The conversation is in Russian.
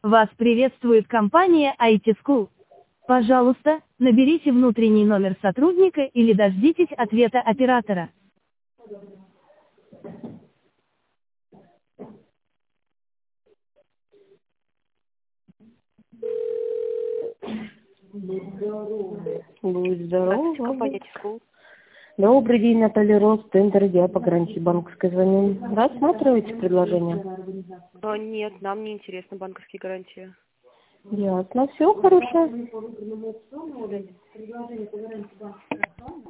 Вас приветствует компания IT School. Пожалуйста, наберите внутренний номер сотрудника или дождитесь ответа оператора. Будь Здравствуйте, здорова. компания Тискул. Добрый день, Наталья Рост, тендер, я по гарантии банковской звоню. Рассматриваете предложение? Нет, нам не интересны банковские гарантии. Ясно, все хорошо.